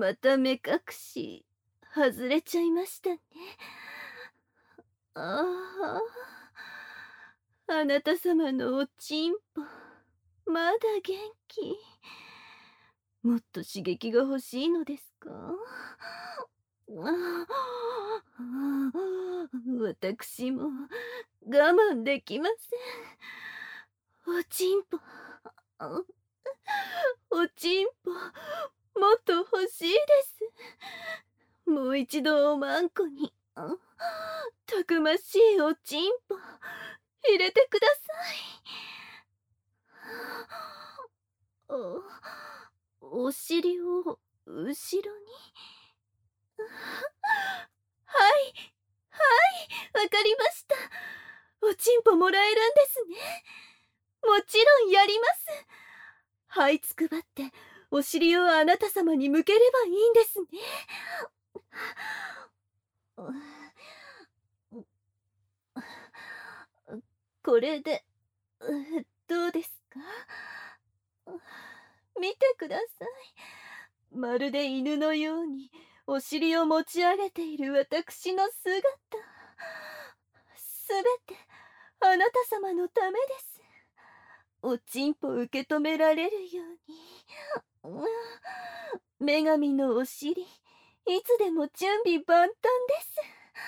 また目隠し外れちゃいましたね。ああ、あなた様のおちんぽまだ元気。もっと刺激が欲しいのですか？あ私も我慢できません。おちんぽ、おちんぽ、もっと欲しいです。もう一度おまんこに、たくましいおちんぽ、入れてください。お尻を後ろに。はい、はい、わかりました。おちんぽもらえるんですね。もちろんやります。はいつくばってお尻をあなた様に向ければいいんですね。これでどうですか？見てください。まるで犬のようにお尻を持ち上げている私の姿。すべてあなた様のためです。おちんぽ受け止められるように。女神のお尻、いつでも準備万端です。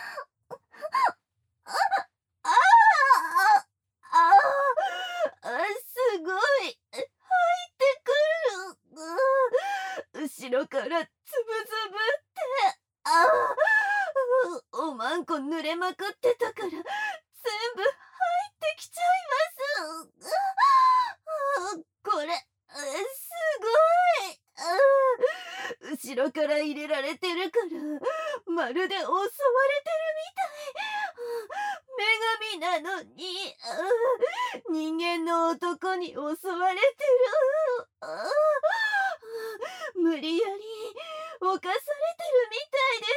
あああすごい。入ってくる。後ろからつぶつぶって。おまんこ濡れまくってたから全部入ってきちゃいます。これすごい。後ろから入れられてるからまるで襲われてるみたい。女神なのに人間の男に襲われてる。無理やり犯されてるみたいです。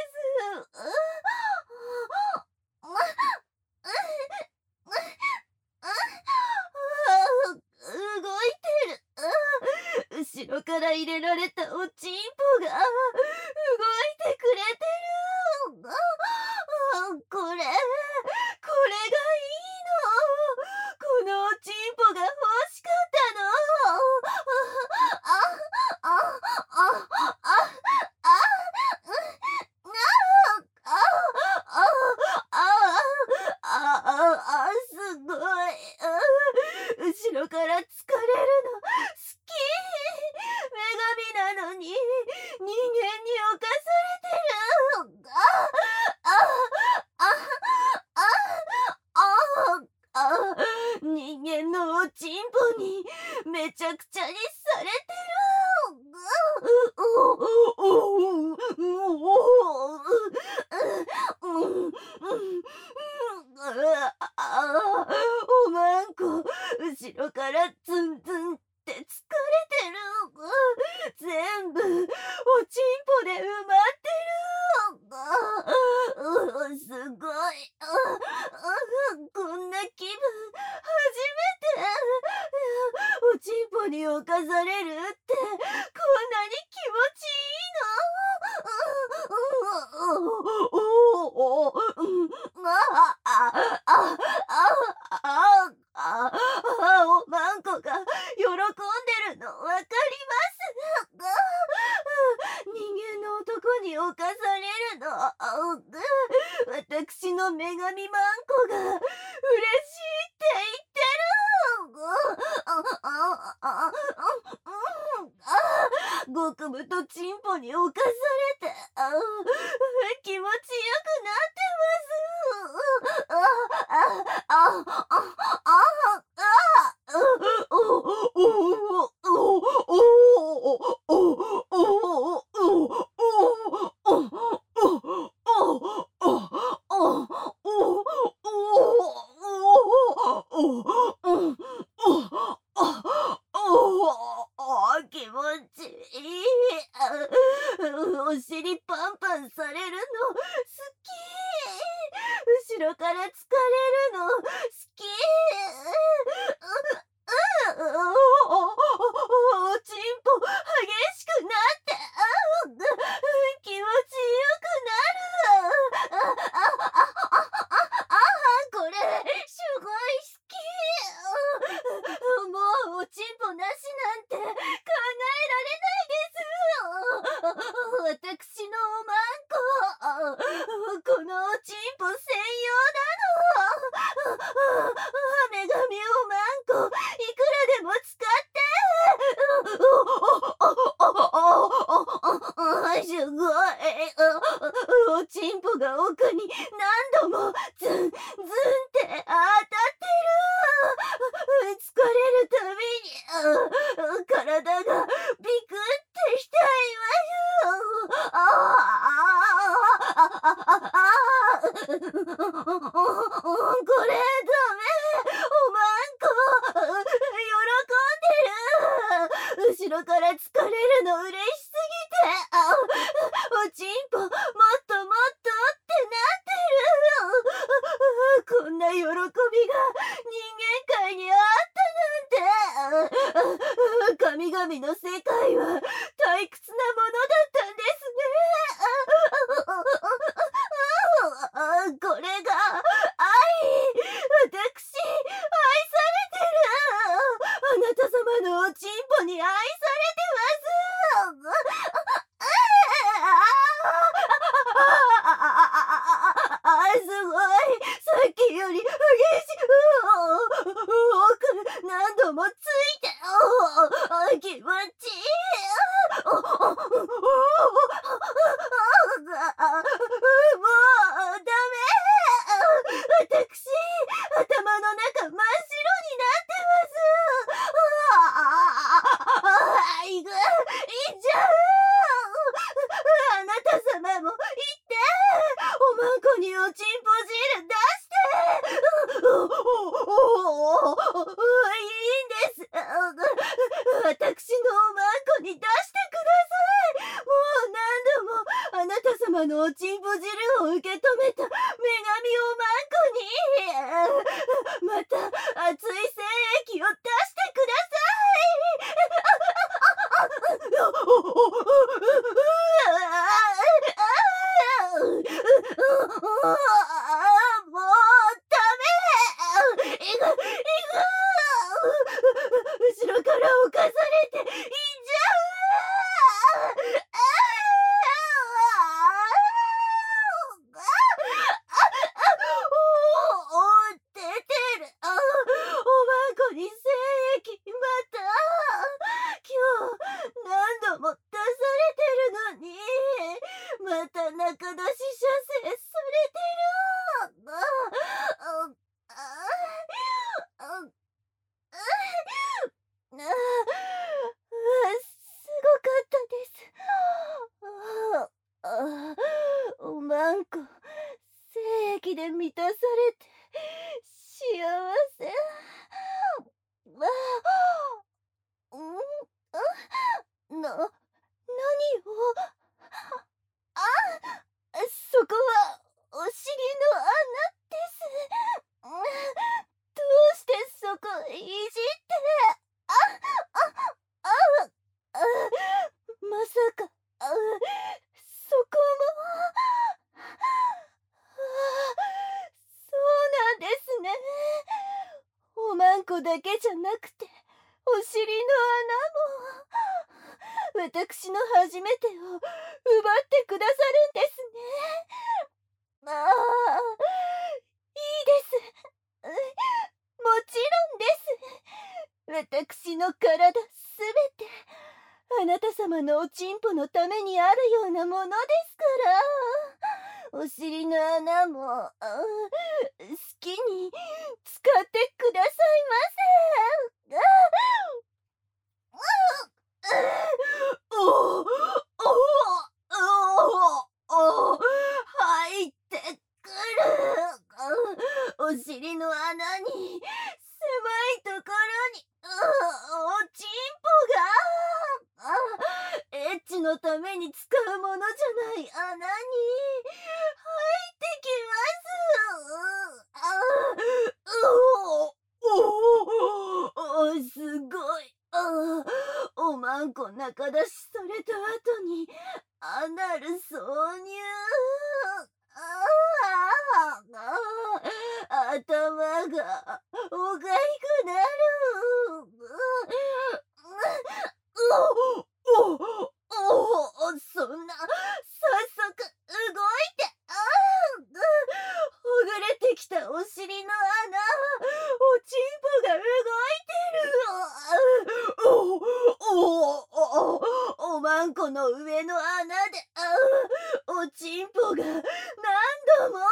動いてる。後ろから入れられたおちんぽが動いてくれてる。これがいいの。このおちんぽが欲しかったの。すごい。後ろから疲れるの好き。女神なのに人間に侵されてる。人間のおちんぽにめちゃくちゃにされてる。おまんこ後ろからツンツンって疲れてる。全部おちんぽで埋まってる。すごい。こんな気分初めて。おちんぽに侵されるってこんなに気持ちいいの。おまんこが喜んでるのわかります。人間の男に侵されるの。私の女神まんこが嬉しいって言ってる。ごくむとチンポに侵されて気持ちよくなって気持ちいい。 なんて考えられないです。私のおまんこ、このおちんぽ専用なの。女神おまんこ、いくらでも使って。すごい。おちんぽが奥に何度もズンズンって当たってる。疲れるたびに体がビクってしちゃいます。これダメ。おまんこ喜んでる。後ろから疲れるの嬉しすぎて、おちんぽもっともっとってなってる。こんな喜びが人間界にあったなんて。神々の世界は退屈なものだったんですね。これが愛。私、愛されてる。あなた様のおちんぽに愛されてます。すごい。さっきより激しい。奥何度もついて気持ちいい。もうダメ。私、頭の中真っ白になってます。いっちゃう。あなた様も言って。おまんこにおちんぽ汁出して。いいんです。私のおまんこに出してください。もう何度もあなた様のおちんぽ汁を受け止めた女神おまんこにまた熱い精液を出してください。もうダメ。後ろから侵されていっちゃ出てる。おまんこに精液また。今日何度も出されてるのにまた中出し射精されてる。すごかったです。おまんこ精液で満たされて幸せ。何を。そこはお尻の穴です。どうしてそこいじって。まさかそこも。そうなんですね。おまんこだけじゃなくてお尻の穴も私の初めてを奪ってくださるんですね。いいです。もちろんです。私の体すべてあなた様のおちんぽのためにあるようなものですから。お尻の穴も好きに使ってくださいませ。入ってくる。お尻の穴に狭いところにおちんぽが。エッチのために使うものじゃない穴に入ってきます。すごい。おまんこ中出しされた後にアナル挿入。頭がおかしくなる。 んこの上の穴で、おちんぽが何度も、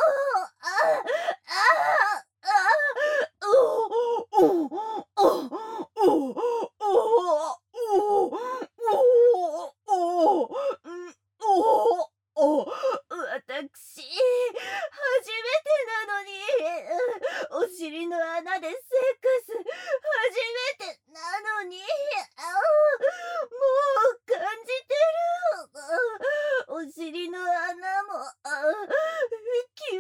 私、初めてなのに、お尻の穴でセックス、初めてなのに、もう感じてる。お尻の穴も、気持ちい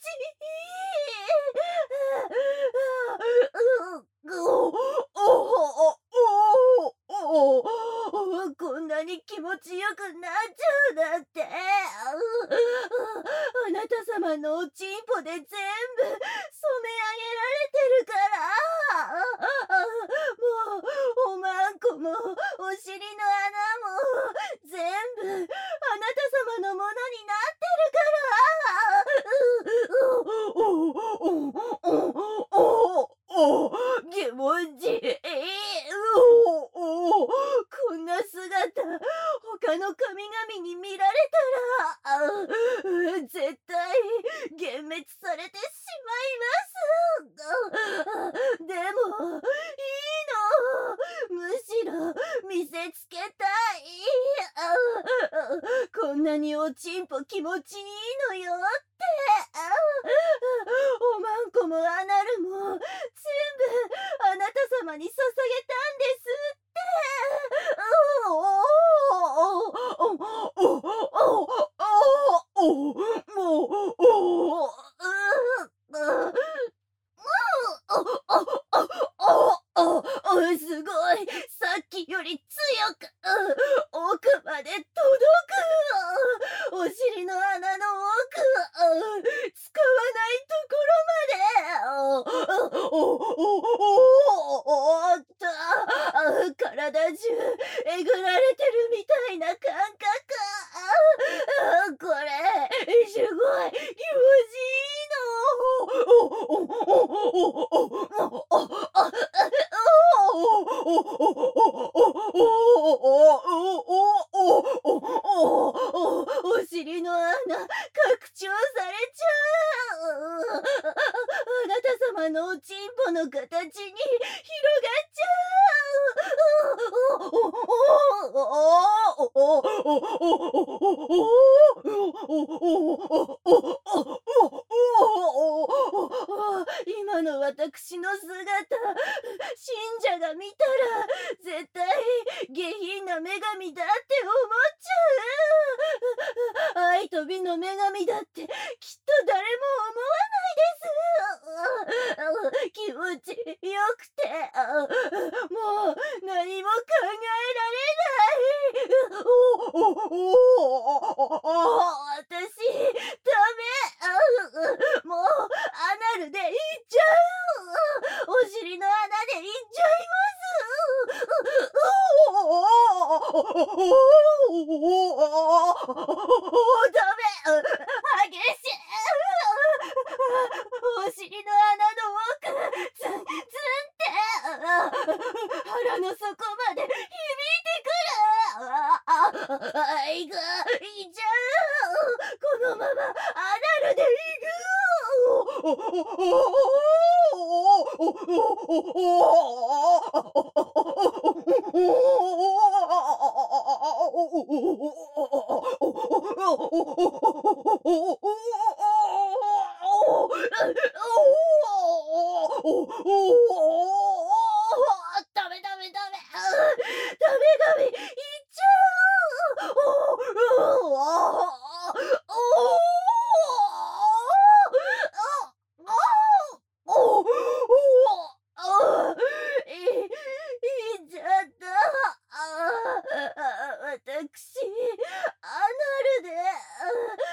い。こんなに気持ちよくなっちゃうなんて。あなた様のおちんぽで全部染め上げられてるから。もうおまんこもお尻の穴も全部あなた様のものになってるから。気持ちいい。こんな姿他の神々に見られたら絶対幻滅されてしまいます。でもいいの。むしろ見せつけたい。こんなにおちんぽ気持ちいいのよって。おまんこもアナルも全部あなた様に捧げたんですって。すごい。さっきより強く、奥まで届く。お尻の穴の奥、使わないところまで。おっと、体中えぐられてるみたいな感覚。これすごい気持ちいいお尻の穴拡張されちゃう。あなた様のおちんぽの形に広がっちゃう。今の私の姿、信者が見たら絶対下品な女神だって思っちゃう。愛と美の女神だってきっと誰も思わないです。気持ちよくて、もう何も考えられない。私ダメ。もうアナルでいっちゃう。お尻の穴でいっちゃいます。ダメ。激しい。お尻の穴の奥、ツンツンって腹の底まで響いてくる。愛がいっちゃう。このままアナルでいく。ダメダメダメ。ダメダメ。いっちゃいっちゃった。私、アナルで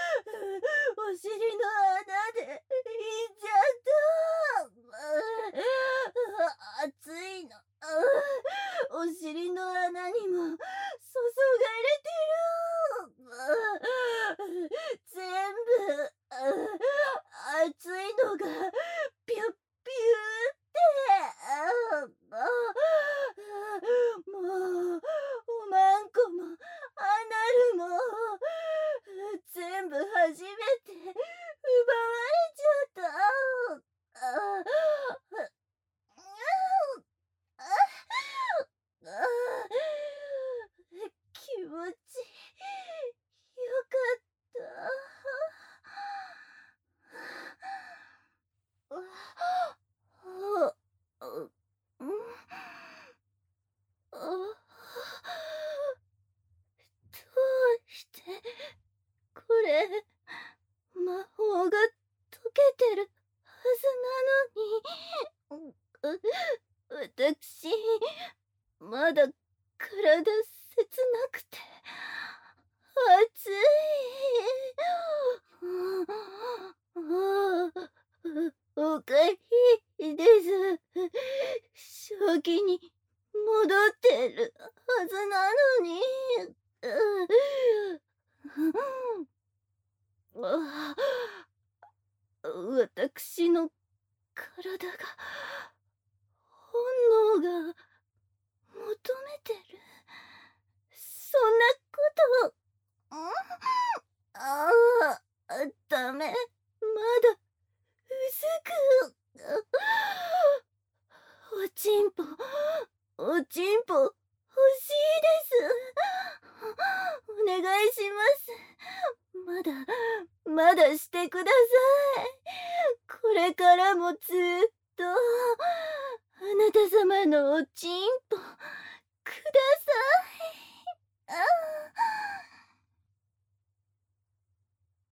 まだ体切なくて熱い。おかしいです。正気に戻ってるはずなのに。私の体が、本能が求めてる。そんなこと、ああ、ダメ。まだ薄く。おちんぽ、おちんぽ、欲しいです。お願いします。まだしてください。これからもずっと、あなた様のおちんぽ、くださ